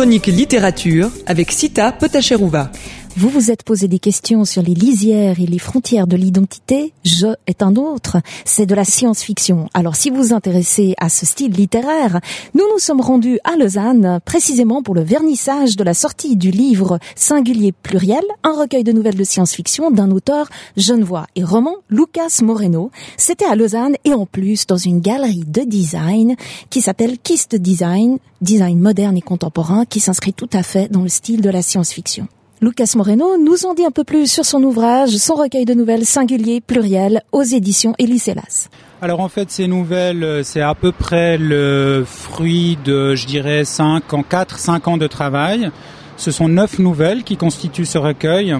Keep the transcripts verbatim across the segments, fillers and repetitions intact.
chronique littérature avec Sita Potacherouva. Vous vous êtes posé des questions sur les lisières et les frontières de l'identité. Je est un autre. C'est de la science-fiction. Alors, si vous vous intéressez à ce style littéraire, nous nous sommes rendus à Lausanne, précisément pour le vernissage de la sortie du livre Singulier Pluriel, un recueil de nouvelles de science-fiction d'un auteur genevois et roman, Lucas Moreno. C'était à Lausanne et en plus dans une galerie de design qui s'appelle Kist Design, design moderne et contemporain qui s'inscrit tout à fait dans le style de la science-fiction. Lucas Moreno nous en dit un peu plus sur son ouvrage, son recueil de nouvelles Singulier Pluriel aux éditions Elis Hélas. Alors en fait, ces nouvelles, c'est à peu près le fruit de, je dirais, cinq ans, quatre, cinq ans de travail. Ce sont neuf nouvelles qui constituent ce recueil.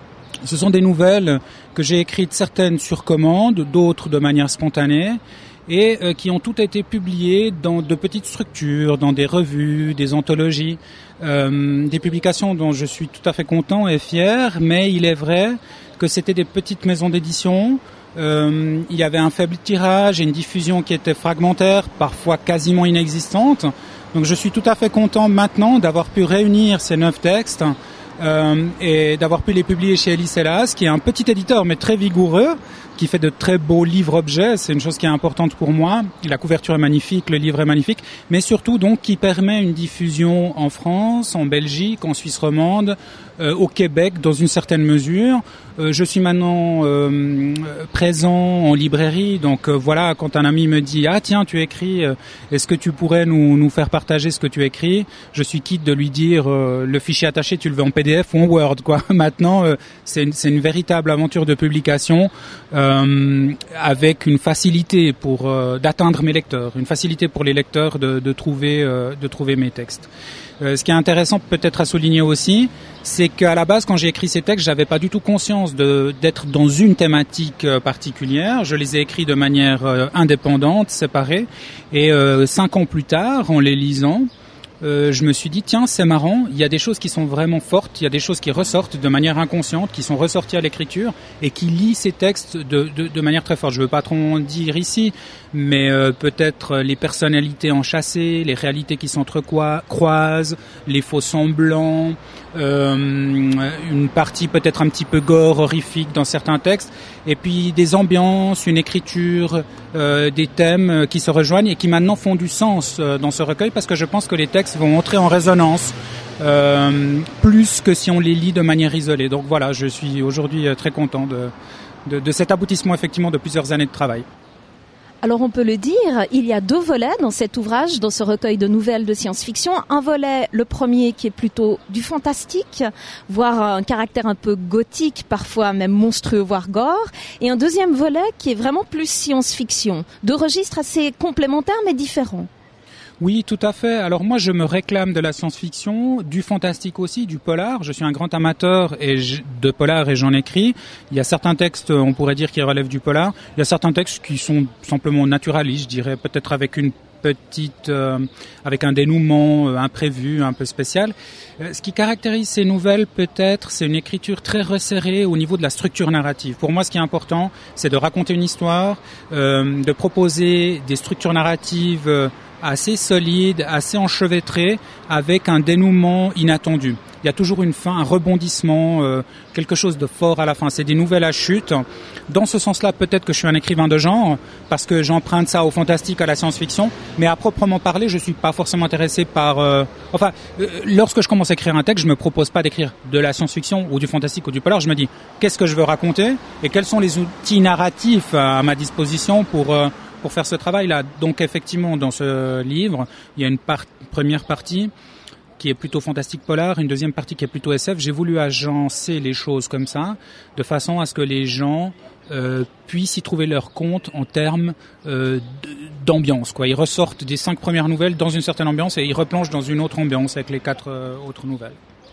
Ce sont des nouvelles que j'ai écrites, certaines sur commande, d'autres de manière spontanée, et euh, qui ont toutes été publiées dans de petites structures, dans des revues, des anthologies, euh, des publications dont je suis tout à fait content et fier, mais il est vrai que c'était des petites maisons d'édition. Euh, il y avait un faible tirage et une diffusion qui était fragmentaire, parfois quasiment inexistante. Donc je suis tout à fait content maintenant d'avoir pu réunir ces neuf textes euh, et d'avoir pu les publier chez Elis Hélas, qui est un petit éditeur mais très vigoureux, qui fait de très beaux livres-objets, c'est une chose qui est importante pour moi. La couverture est magnifique, le livre est magnifique, mais surtout donc qui permet une diffusion en France, en Belgique, en Suisse romande, euh, au Québec dans une certaine mesure. Euh, je suis maintenant euh, présent en librairie, donc euh, voilà, quand un ami me dit « Ah tiens, tu écris, euh, est-ce que tu pourrais nous, nous faire partager ce que tu écris ?» Je suis quitte de lui dire euh, « Le fichier attaché, tu le veux en P D F ou en Word ?» quoi. Maintenant, euh, c'est, une, c'est une véritable aventure de publication. Euh, Euh, avec une facilité pour euh, d'atteindre mes lecteurs, une facilité pour les lecteurs de, de trouver euh, de trouver mes textes. Euh, ce qui est intéressant peut-être à souligner aussi, c'est qu'à la base, quand j'ai écrit ces textes, j'avais pas du tout conscience de d'être dans une thématique euh, particulière. Je les ai écrits de manière euh, indépendante, séparée, et euh, cinq ans plus tard, en les lisant, Euh, je me suis dit, tiens, c'est marrant, il y a des choses qui sont vraiment fortes, il y a des choses qui ressortent de manière inconsciente, qui sont ressorties à l'écriture et qui lient ces textes de, de, de manière très forte. Je ne veux pas trop en dire ici, mais euh, peut-être les personnalités enchâssées, les réalités qui s'entrecroisent, les faux semblants, euh, une partie peut-être un petit peu gore, horrifique dans certains textes, et puis des ambiances, une écriture, euh, des thèmes qui se rejoignent et qui maintenant font du sens euh, dans ce recueil, parce que je pense que les textes vont entrer en résonance euh, plus que si on les lit de manière isolée. Donc voilà, je suis aujourd'hui très content de, de, de cet aboutissement effectivement de plusieurs années de travail. Alors on peut le dire, il y a deux volets dans cet ouvrage, dans ce recueil de nouvelles de science-fiction. Un volet, le premier, qui est plutôt du fantastique, voire un caractère un peu gothique, parfois même monstrueux, voire gore. Et un deuxième volet qui est vraiment plus science-fiction. Deux registres assez complémentaires mais différents. Oui, tout à fait. Alors moi, je me réclame de la science-fiction, du fantastique aussi, du polar. Je suis un grand amateur et je, de polar et j'en écris. Il y a certains textes, on pourrait dire, qui relèvent du polar. Il y a certains textes qui sont simplement naturalistes, je dirais, peut-être avec une petite, euh, avec un dénouement euh, imprévu, un peu spécial. Euh, ce qui caractérise ces nouvelles, peut-être, c'est une écriture très resserrée au niveau de la structure narrative. Pour moi, ce qui est important, c'est de raconter une histoire, euh, de proposer des structures narratives euh, assez solide, assez enchevêtré, avec un dénouement inattendu. Il y a toujours une fin, un rebondissement, euh, quelque chose de fort à la fin. C'est des nouvelles à chute. Dans ce sens-là, peut-être que je suis un écrivain de genre, parce que j'emprunte ça au fantastique, à la science-fiction, mais à proprement parler, je suis pas forcément intéressé par... Euh, enfin, euh, lorsque je commence à écrire un texte, je me propose pas d'écrire de la science-fiction ou du fantastique ou du polar. Je me dis, qu'est-ce que je veux raconter et quels sont les outils narratifs à, à ma disposition pour... Euh, pour faire ce travail-là. Donc effectivement, dans ce livre, il y a une part, première partie qui est plutôt fantastique polar, une deuxième partie qui est plutôt S F. J'ai voulu agencer les choses comme ça, de façon à ce que les gens euh, puissent y trouver leur compte en termes euh, d'ambiance, quoi. Ils ressortent des cinq premières nouvelles dans une certaine ambiance et ils replongent dans une autre ambiance avec les quatre euh, autres nouvelles.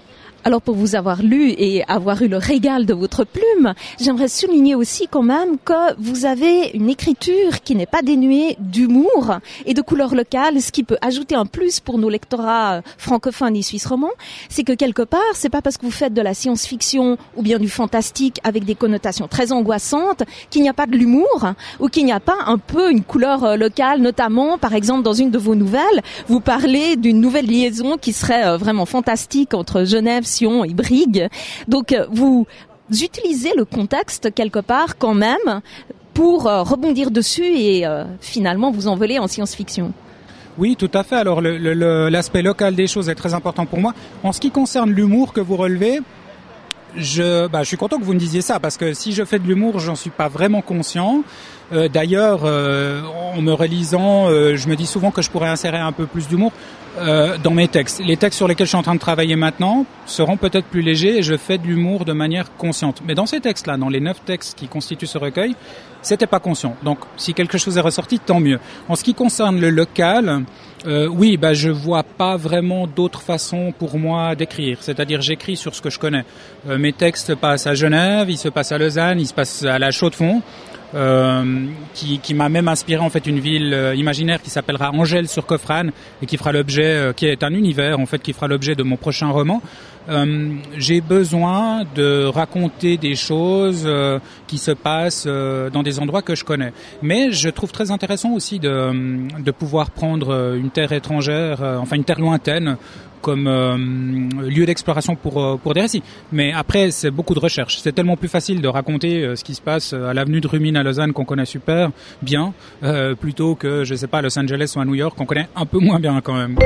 Alors pour vous avoir lu et avoir eu le régal de votre plume, j'aimerais souligner aussi quand même que vous avez une écriture qui n'est pas dénuée d'humour et de couleur locale, ce qui peut ajouter un plus pour nos lectorats francophones et suisses romands. C'est que quelque part, c'est pas parce que vous faites de la science-fiction ou bien du fantastique avec des connotations très angoissantes qu'il n'y a pas de l'humour ou qu'il n'y a pas un peu une couleur locale, notamment par exemple dans une de vos nouvelles, vous parlez d'une nouvelle liaison qui serait vraiment fantastique entre Genève, Sion et Brigue. Donc vous utilisez le contexte quelque part quand même pour euh, rebondir dessus et euh, finalement vous envoler en science-fiction. Oui, tout à fait. Alors le, le, l'aspect local des choses est très important pour moi. En ce qui concerne l'humour que vous relevez, je, bah, je suis content que vous me disiez ça parce que si je fais de l'humour, j'en suis pas vraiment conscient. Euh, d'ailleurs, euh, en me relisant, euh, je me dis souvent que je pourrais insérer un peu plus d'humour euh, dans mes textes. Les textes sur lesquels je suis en train de travailler maintenant seront peut-être plus légers et je fais de l'humour de manière consciente. Mais dans ces textes-là, dans les neuf textes qui constituent ce recueil, c'était pas conscient. Donc, si quelque chose est ressorti, tant mieux. En ce qui concerne le local, euh, oui, bah, je vois pas vraiment d'autre façon pour moi d'écrire. C'est-à-dire, j'écris sur ce que je connais. Euh, mes textes passent à Genève, ils se passent à Lausanne, ils se passent à la Chaux-de-Fonds. Euh, qui, qui m'a même inspiré en fait une ville euh, imaginaire qui s'appellera Angèle-sur-Coffrane et qui fera l'objet, euh, qui est un univers en fait qui fera l'objet de mon prochain roman. Euh, j'ai besoin de raconter des choses euh, qui se passent euh, dans des endroits que je connais. Mais je trouve très intéressant aussi de, de pouvoir prendre une terre étrangère, euh, enfin une terre lointaine, comme euh, lieu d'exploration pour pour des récits. Mais après, c'est beaucoup de recherche. C'est tellement plus facile de raconter euh, ce qui se passe à l'avenue de Rumine à Lausanne qu'on connaît super bien, euh, plutôt que, je sais pas, à Los Angeles ou à New York qu'on connaît un peu moins bien quand même.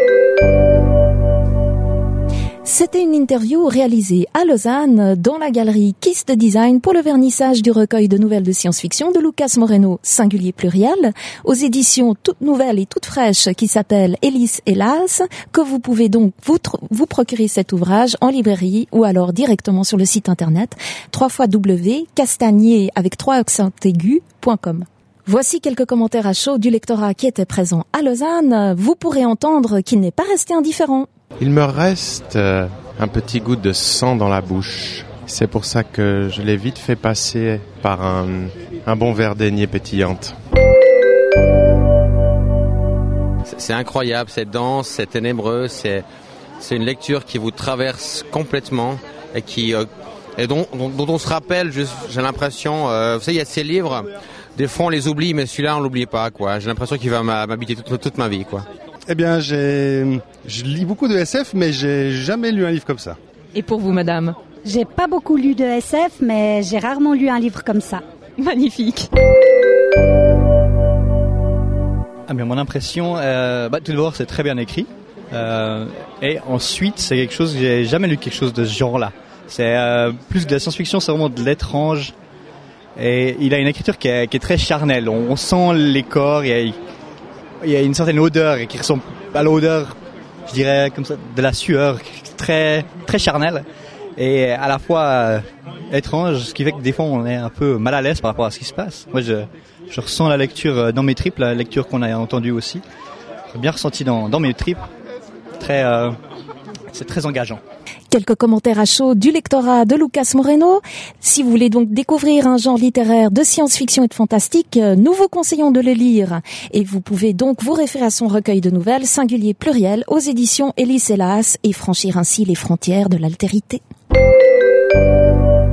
C'était une interview réalisée à Lausanne dans la galerie Kiss de Design pour le vernissage du recueil de nouvelles de science-fiction de Lucas Moreno, singulier pluriel, aux éditions toutes nouvelles et toutes fraîches qui s'appellent Hélice et Las, que vous pouvez donc vous, tr- vous procurer cet ouvrage en librairie ou alors directement sur le site internet w w w point castagnier avec trois accents aigus point com. Voici quelques commentaires à chaud du lectorat qui était présent à Lausanne. Vous pourrez entendre qu'il n'est pas resté indifférent. Il me reste euh, un petit goût de sang dans la bouche. C'est pour ça que je l'ai vite fait passer par un, un bon verre d'aignée pétillante. C'est incroyable, c'est dense, c'est ténébreux, c'est, c'est une lecture qui vous traverse complètement et qui euh, et dont, dont, dont on se rappelle, je, j'ai l'impression, euh, vous savez, il y a ces livres, des fois on les oublie, mais celui-là on l'oublie pas, quoi. J'ai l'impression qu'il va m'habiter toute, toute ma vie, quoi. Eh bien, j'ai, je lis beaucoup de S F, mais j'ai jamais lu un livre comme ça. Et pour vous, madame? J'ai pas beaucoup lu de S F, mais j'ai rarement lu un livre comme ça. Magnifique. Ah, mais mon impression, euh, bah, tout d'abord, c'est très bien écrit. Euh, et ensuite, c'est quelque chose, j'ai jamais lu quelque chose de ce genre-là. C'est euh, plus de la science-fiction, c'est vraiment de l'étrange. Et il a une écriture qui est, qui est très charnelle. On, on sent les corps, il y a, il y a une certaine odeur qui ressemble à l'odeur, je dirais, comme ça, de la sueur, très, très charnelle. Et à la fois euh, étrange, ce qui fait que des fois on est un peu mal à l'aise par rapport à ce qui se passe. Moi, je, je ressens la lecture dans mes tripes, la lecture qu'on a entendue aussi. J'ai bien ressenti dans, dans mes tripes. Très, euh, c'est très engageant. Quelques commentaires à chaud du lectorat de Lucas Moreno. Si vous voulez donc découvrir un genre littéraire de science-fiction et de fantastique, nous vous conseillons de le lire. Et vous pouvez donc vous référer à son recueil de nouvelles, singulier pluriel, aux éditions Hélice et Las, et franchir ainsi les frontières de l'altérité.